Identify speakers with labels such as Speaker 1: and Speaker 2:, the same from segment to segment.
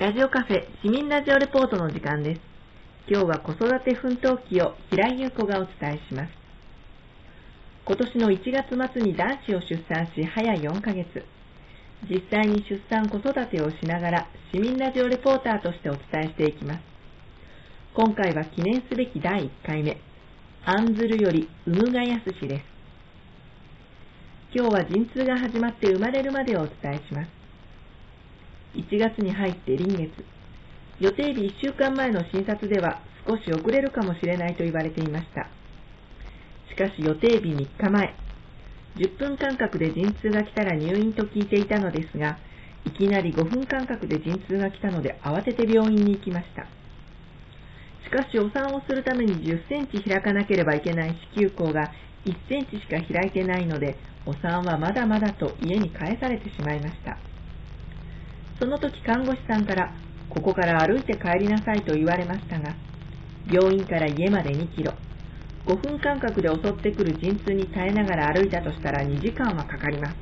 Speaker 1: ラジオカフェ市民ラジオレポートの時間です。今日は子育て奮闘記を平井優子がお伝えします。今年の1月末に男子を出産し早4ヶ月。実際に出産子育てをしながら市民ラジオレポーターとしてお伝えしていきます。今回は記念すべき第1回目、案ずるより産むがやすしです。今日は陣痛が始まって生まれるまでをお伝えします。1月に入って臨月、予定日1週間前の診察では少し遅れるかもしれないと言われていました。しかし予定日3日前、10分間隔で陣痛が来たら入院と聞いていたのですが、いきなり5分間隔で陣痛が来たので慌てて病院に行きました。しかしお産をするために10センチ開かなければいけない子宮口が1センチしか開いてないので、お産はまだまだと家に帰されてしまいました。その時看護師さんから、ここから歩いて帰りなさいと言われましたが、病院から家まで2キロ、5分間隔で襲ってくる陣痛に耐えながら歩いたとしたら2時間はかかります。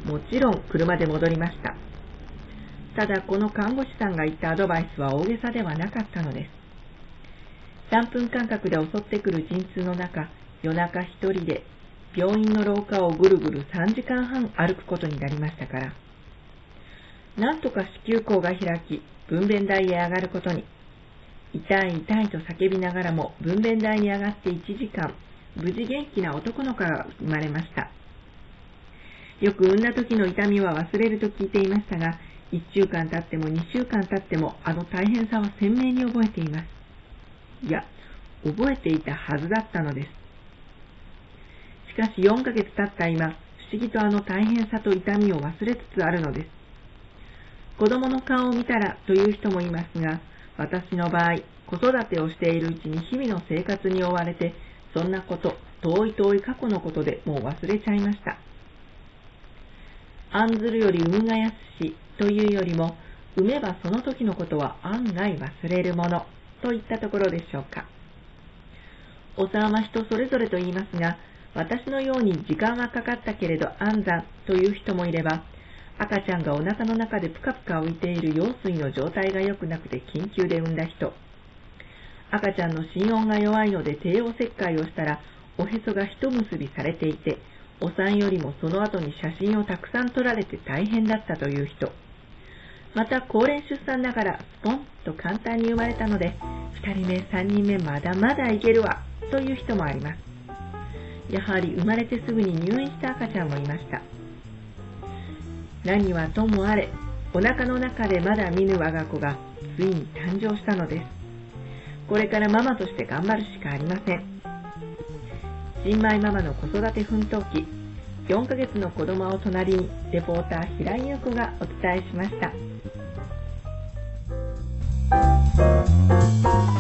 Speaker 1: もちろん車で戻りました。ただこの看護師さんが言ったアドバイスは大げさではなかったのです。3分間隔で襲ってくる陣痛の中、夜中一人で病院の廊下をぐるぐる3時間半歩くことになりましたから、なんとか子宮口が開き、分娩台へ上がることに。痛い痛いと叫びながらも分娩台に上がって1時間、無事元気な男の子が生まれました。よく産んだ時の痛みは忘れると聞いていましたが、1週間経っても2週間経ってもあの大変さは鮮明に覚えています。いや、覚えていたはずだったのです。しかし4ヶ月経った今、不思議とあの大変さと痛みを忘れつつあるのです。子供の顔を見たらという人もいますが、私の場合、子育てをしているうちに日々の生活に追われて、そんなこと、遠い遠い過去のことでもう忘れちゃいました。案ずるより産むがやすしというよりも、産めばその時のことは案外忘れるものといったところでしょうか。お産は人それぞれと言いますが、私のように時間はかかったけれど安産という人もいれば、赤ちゃんがお腹の中でぷかぷか浮いている羊水の状態が良くなくて緊急で産んだ人、赤ちゃんの心音が弱いので帝王切開をしたらおへそが一結びされていて、お産よりもその後に写真をたくさん撮られて大変だったという人、また高齢出産だからスポンと簡単に生まれたので2人目3人目まだまだいけるわという人もあります。やはり生まれてすぐに入院した赤ちゃんもいました。何はともあれ、お腹の中でまだ見ぬ我が子がついに誕生したのです。これからママとして頑張るしかありません。新米ママの子育て奮闘記、4ヶ月の子供を隣に、レポーター平井優子がお伝えしました。